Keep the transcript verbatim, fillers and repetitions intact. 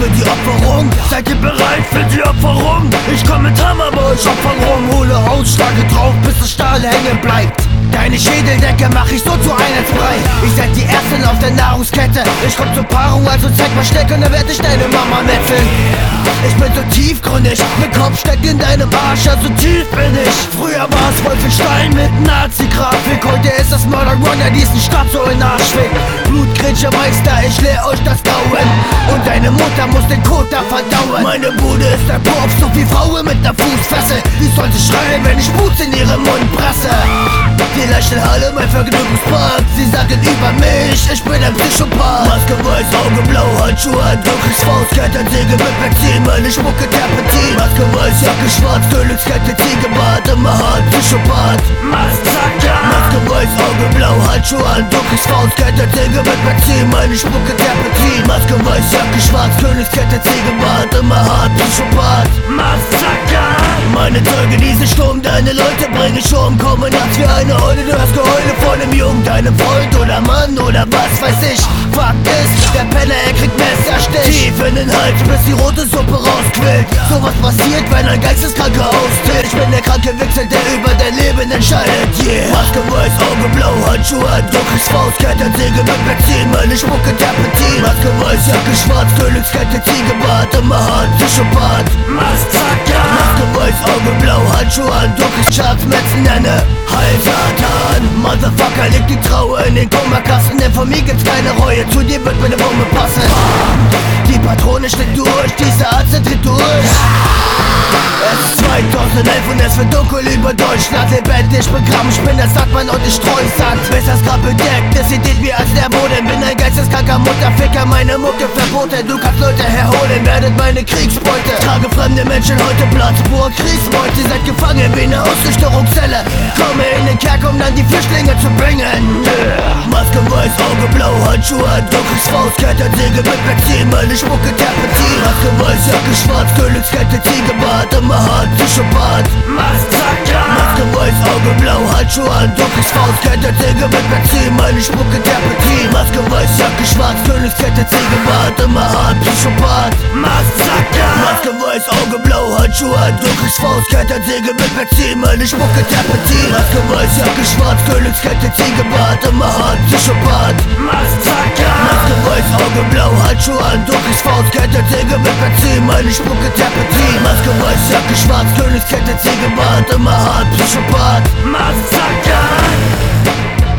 für die Opferung? Seid ihr bereit für die Opferung? Ich komm mit Hammer bei euch Opfern rum, hole aus, schlage drauf, bis der Stahl hängen bleibt. Deine Schädeldecke mach ich so zu einheitsfrei. Ich seid die Ersten auf der Nahrungskette. Ich komm zur Paarung, also zeig mal Steck und dann werd ich deine Mama metzeln. Ich bin so tiefgründig, mein Kopf steckt in deinem Arsch, ja so tief bin ich. Früher war's Wolfenstein mit Nazi-Grafik, heute ist das Murder Run, der diesen Stadt so in den Arsch fickt. Blutgrätsche Meister, ich lehr euch das Gauen und deine Mutter muss den Kot da verdauen. Meine Bude ist der Puff, so wie Frauen mit der Fußfessel. Wie soll sie schreien, wenn ich Blut in ihren Mund presse? Die Leichenhalle, mein Vergnügungspark, sie sagen über mich, ich bin ein Psychopath. Maske weiß, Auge blau, Handschuhe, Druckis, Faustkette, Säge mit Benzin, meine Schmucke Terpentin. Maske weiß, Jacke schwarz, Königskette, Ziegebart, immer hart, Psychopath. Massaker. Maske weiß, Auge blau, Handschuhe, Druckis, Faustkette, Säge mit Benzin, meine Schmucke Terpentin. Maske weiß, Jacke schwarz, Königskette, Ziegebart, immer hart, Psychopath. Massaker. Meine Zeuge, diesen Sturm, deine Leute bringe ich um, kommen nachts wie eine Eule, du hast Geheule von dem Jungen, deinem Freund oder Mann oder was weiß ich. Fakt ist, der Penner, er kriegt Messerstich tief in den Hals, bis die rote Suppe rausquillt. Sowas passiert, wenn ein Geisteskranker austritt. Ich bin der kranke Wichser, der über dein Leben entscheidet, yeah. Maske weiß, Auge blau, Handschuhe, Druckis, Faustkette, Säge mit Benzin, meine Schmucke Terpentin. Maske weiß, Jacke schwarz, Königskette, Ziegebart, immer hart, Psychopath. Massaker. Maske weiß, Auge blau, Handschuhe, Druckis, Schatz, Metzen, nenne Heilsatan. Motherfucker, leg die Traue in den Kummerkasten, denn von mir gibt's keine Reue, zu dir wird meine Bombe passen. Die Patrone schlägt durch, diese Arzt tritt durch. Es ist zweitausendelf und es wird dunkel über Deutschland. Lebendig begraben, ich bin der Sackmann und ich streu Sand. Bis das Grab bedeckt, es sieht mir als der Boden. Bin ein geisteskranker Mutterficker, meine Mucke verboten. Du kannst Leute herholen, werdet meine Kriegsbeute. Trage fremde Menschen heute Platz, pur Kriegsbeute. Seid gefangen wie eine Ausnüchterungszelle. Komme in den Kerk, um dann die Flüchtlinge zu bringen. Maske weiß, Auge blau, Handschuhe, Druckis, Faustkette, Säge mit Benzin, meine Schmucke Terpentin. Maske weiß, Jacke schwarz, Königskette, Ziegebart, immer hart, Psychopath. Massaker. Maske weiß, Auge blau, Handschuhe, Druckis, Faustkette, Säge mit Benzin, meine Schmucke Terpentin. Maske weiß, Jacke schwarz, Königskette, Ziegebart, immer hart, Psychopath. Massaker. Maske weiß, Auge blau, Handschuhe, Druckis, Faustkette, Säge mit Benzin, meine Schmucke Terpentin. Maske weiß, Jacke schwarz, Königskette, Ziegebart, immer hart, Psychopath. Massaker. Maske weiß, Auge blau, Handschuhe, Druckis, Faustkette, Säge mit Benzin, meine Schmucke Terpentin. Maske weiß, Jacke schwarz, Königskette, Ziegebart, immer hart, Psychopath. Massaker.